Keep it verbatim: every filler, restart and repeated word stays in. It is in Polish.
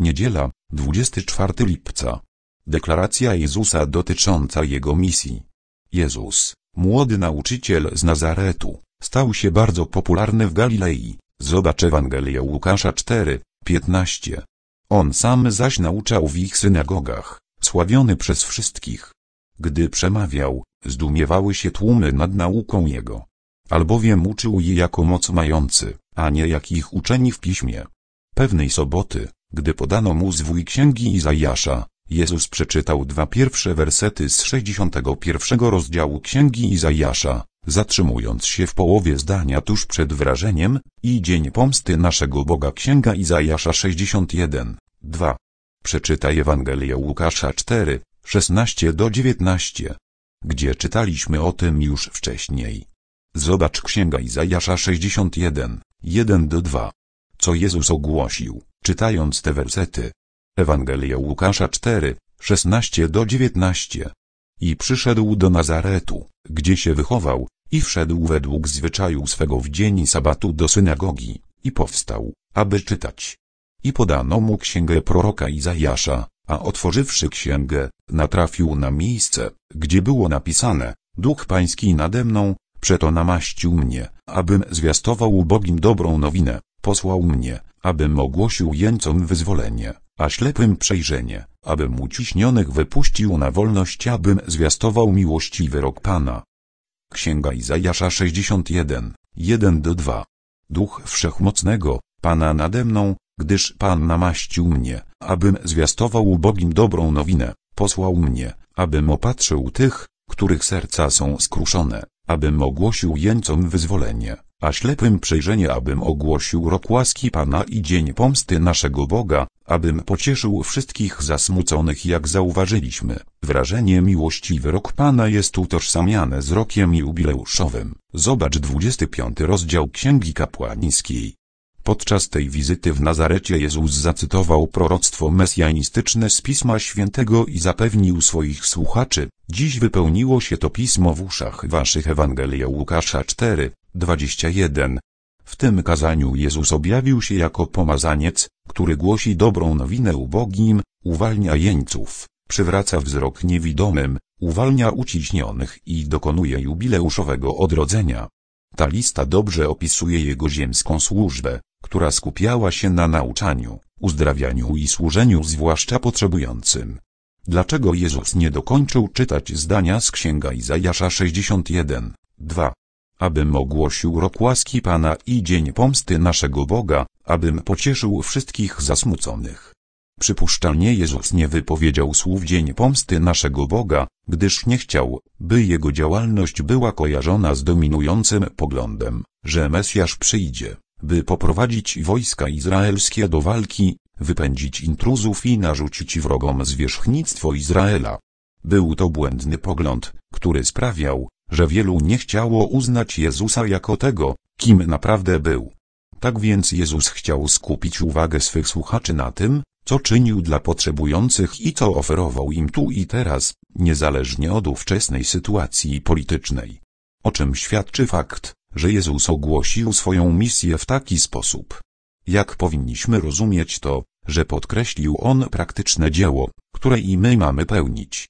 Niedziela, dwudziestego czwartego lipca. Deklaracja Jezusa dotycząca Jego misji. Jezus, młody nauczyciel z Nazaretu, stał się bardzo popularny w Galilei. Zobacz Ewangelię Łukasza cztery, piętnaście. On sam zaś nauczał w ich synagogach, sławiony przez wszystkich. Gdy przemawiał, zdumiewały się tłumy nad nauką Jego. Albowiem uczył je jako moc mający, a nie jak ich uczeni w piśmie. Pewnej soboty, gdy podano mu zwój księgi Izajasza, Jezus przeczytał dwa pierwsze wersety z sześćdziesiątego pierwszego rozdziału księgi Izajasza, zatrzymując się w połowie zdania tuż przed wrażeniem: i dzień pomsty naszego Boga. Księga Izajasza sześćdziesiąt jeden, dwa. Przeczytaj Ewangelię Łukasza cztery, szesnaście do dziewiętnaście, gdzie czytaliśmy o tym już wcześniej. Zobacz Księga Izajasza sześćdziesiąt jeden, jeden do dwa. Co Jezus ogłosił, czytając te wersety. Ewangelię Łukasza cztery, szesnaście do dziewiętnaście. I przyszedł do Nazaretu, gdzie się wychował, i wszedł według zwyczaju swego w dzień sabatu do synagogi, i powstał, aby czytać. I podano mu księgę proroka Izajasza, a otworzywszy księgę, natrafił na miejsce, gdzie było napisane: Duch Pański nade mną, przeto namaścił mnie, abym zwiastował ubogim dobrą nowinę, posłał mnie, abym ogłosił jeńcom wyzwolenie, a ślepym przejrzenie, abym uciśnionych wypuścił na wolność, abym zwiastował miłościwy rok Pana. Księga Izajasza sześćdziesiąt jeden, jeden do dwa. Duch Wszechmocnego, Pana nade mną, gdyż Pan namaścił mnie, abym zwiastował ubogim dobrą nowinę, posłał mnie, abym opatrzył tych, których serca są skruszone, abym ogłosił jeńcom wyzwolenie, a ślepym przejrzenie, abym ogłosił rok łaski Pana i dzień pomsty naszego Boga, abym pocieszył wszystkich zasmuconych. Jak zauważyliśmy, wrażenie miłościwy rok Pana jest utożsamiane z rokiem jubileuszowym. Zobacz dwudziesty piąty rozdział Księgi Kapłańskiej. Podczas tej wizyty w Nazarecie Jezus zacytował proroctwo mesjanistyczne z Pisma Świętego i zapewnił swoich słuchaczy: dziś wypełniło się to pismo w uszach waszych. Ewangelia Łukasza cztery, dwadzieścia jeden. W tym kazaniu Jezus objawił się jako pomazaniec, który głosi dobrą nowinę ubogim, uwalnia jeńców, przywraca wzrok niewidomym, uwalnia uciśnionych i dokonuje jubileuszowego odrodzenia. Ta lista dobrze opisuje jego ziemską służbę, która skupiała się na nauczaniu, uzdrawianiu i służeniu zwłaszcza potrzebującym. Dlaczego Jezus nie dokończył czytać zdania z Księga Izajasza sześćdziesiąt jeden, dwa? Abym ogłosił rok łaski Pana i dzień pomsty naszego Boga, abym pocieszył wszystkich zasmuconych. Przypuszczalnie Jezus nie wypowiedział słów dzień pomsty naszego Boga, gdyż nie chciał, by jego działalność była kojarzona z dominującym poglądem, że Mesjasz przyjdzie, by poprowadzić wojska izraelskie do walki, wypędzić intruzów i narzucić wrogom zwierzchnictwo Izraela. Był to błędny pogląd, który sprawiał, że wielu nie chciało uznać Jezusa jako tego, kim naprawdę był. Tak więc Jezus chciał skupić uwagę swych słuchaczy na tym, co czynił dla potrzebujących i co oferował im tu i teraz, niezależnie od ówczesnej sytuacji politycznej. O czym świadczy fakt, że Jezus ogłosił swoją misję w taki sposób. Jak powinniśmy rozumieć to, że podkreślił On praktyczne dzieło, które i my mamy pełnić?